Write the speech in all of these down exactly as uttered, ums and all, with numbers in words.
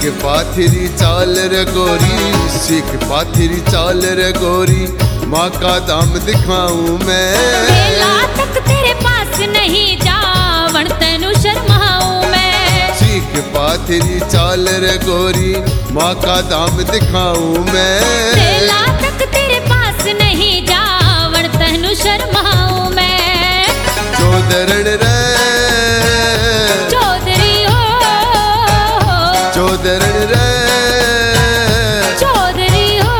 सीख पाथिरी चाल रे गोरी, सीख पाथिरी चाल रे गोरी, माँ का दाम दिखाऊं मैं। बेला तक तेरे पास नहीं जावण तेनु शर्माऊं मैं। सीख पाथिरी चाल रे गोरी, माँ का दाम दिखाऊं मैं। बेला तक तेरे पास नहीं जावण तेनु शर्माऊं मैं। चौधरण रे चौधरी हो, चौधरण रे चौधरी हो।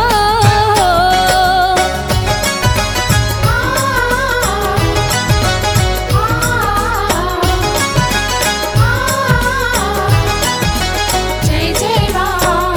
जय जय राम।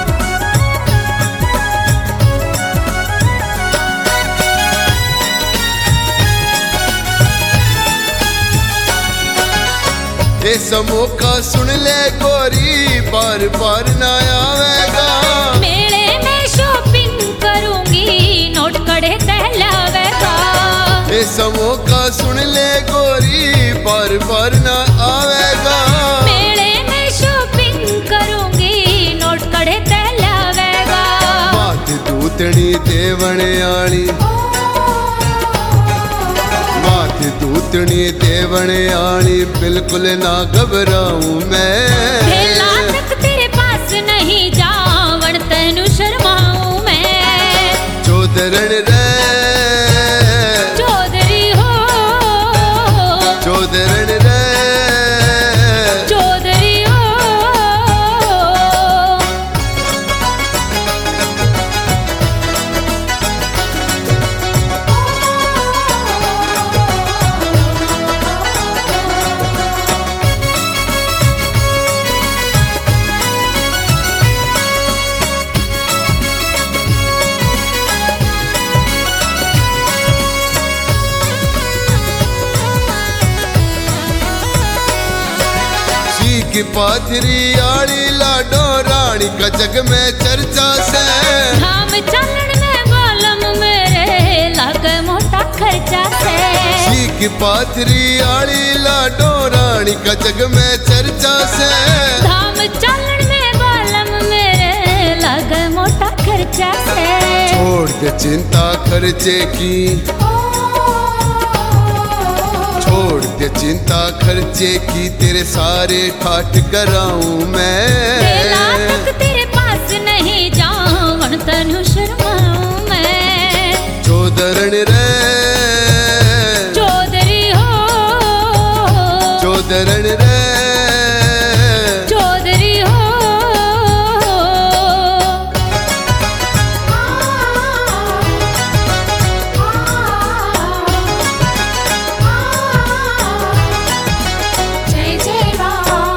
ये समोका सुन ले गोरी, बार बार ना आवेगा। मेले में शॉपिंग करूंगी, नोट कड़े तहलावेगा। ये समोका सुन ले गोरी, बार बार ना आवेगा। मेले में शॉपिंग करूंगी, नोट कड़े तहलावेगा। मात दूतनी देवण आली, मात दूतनी देवण आली, बिल्कुल ना घबराऊं मैं। बेला तक तेरे पास नहीं जावण तेनु शर्माऊं मैं। चौधरण रे चौधरी हो, चौधरण रे चौधरी हो। सीख पाथिरी आली लाडो, रानी का जग में चर्चा से। धाम चलन में बालम मेरे लागे मोटा खर्चा से। सीख पाथिरी आली लाडो, रानी का जग में चर्चा से। धाम चलन में बालम मेरे लागे मोटा खर्चा से। छोड़ दे चिंता खर्चे की, छोड़ दे चिंता खर्चे की, तेरे सारे ठाट कराऊं मैं। बेला तक तेरे पास नहीं जावण तेनु शर्माऊं मैं। चौधरण रे चौधरी हो, चौधरण रे चौधरी हो। जय जय राम।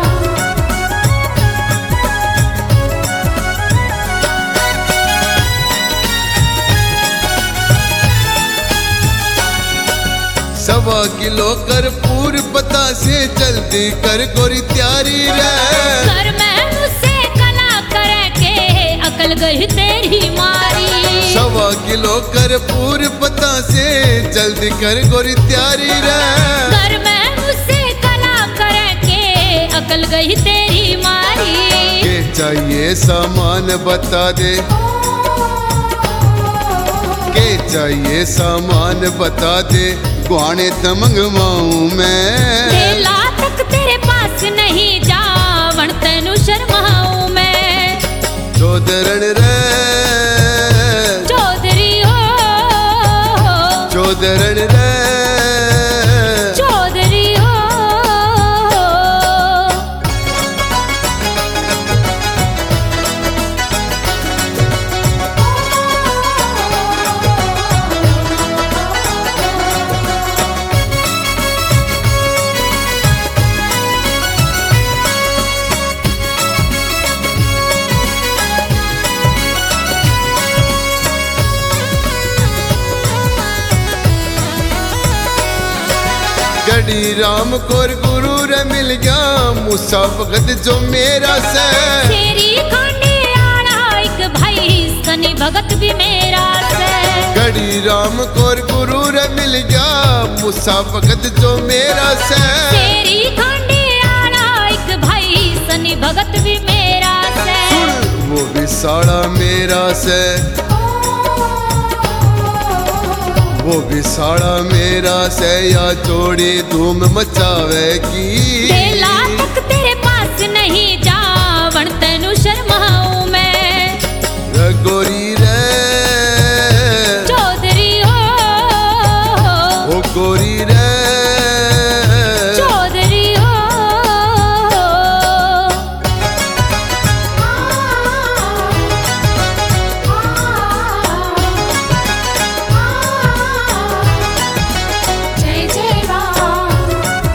सवा किलो कर पूर पता से, जल्दी कर गोरी तैयारी रे। घर में मुझसे कला करे के अकल गई तेरी मारी। सवा किलो कर पूर पता से, जल्दी कर गोरी तैयारी रे। घर में मुझसे कला करे के अकल गई तेरी मारी। के चाहिए सामान बता दे, के चाहिए सामान बता दे, गुआने त मंगवाऊं मैं। बेला तक तेरे पास नहीं जावण तेनु शर्माऊं मैं। चौधरण रे चौधरी हो, चौधरण रे चौधरी हो। गड़ी राम कोर गुरु रे मिल गया, मूसा भगत जो मेरा से। तेरी खाने आना एक भाई, सनी भगत भी मेरा से। गड़ी राम कोर गुरु रे मिल गया, मूसा भगत जो मेरा से। तेरी खाने आना एक भाई, सनी भगत भी मेरा साड़ा मेरा से, वो भी साड़ा मेरा से या जोड़ी धूम मचावेगी। बेला तक तेरे पास नहीं जावण तेनु शर्माऊं मैं। रे गोरी रे चौधरी हो, ओ गोरी रे चौधरी हो। जय जय राम।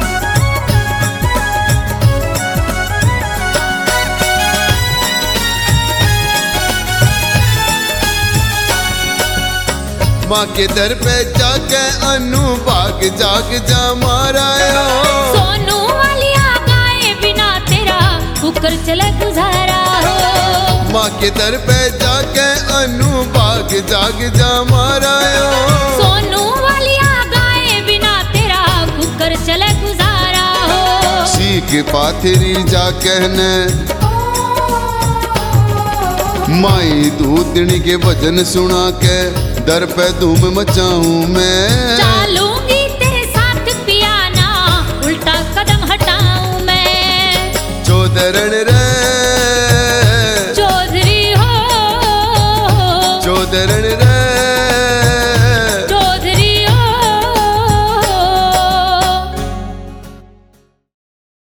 माँ के दर पे जाके अनु भाग जाग जा मारायो। सोनू वालिया गाए बिना तेरा कुकर चले गुजारा हो। माँ के दर पे जाके अनु भाग जाग जा मारायो। सोनू वालिया गाए बिना तेरा कुकर चले गुजारा हो। सीख पाथरी जा कहने माई दूतनी के भजन सुना के दर पे धूम मचाऊं मैं। चालूंगी तेरे साथ पियाना, उल्टा कदम हटाऊं मैं। चौधरण रे चौधरी हो, चौधरण रे